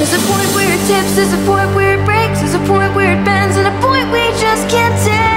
There's a point where it tips, there's a point where it breaks, there's a point where it bends, and a point we just can't take.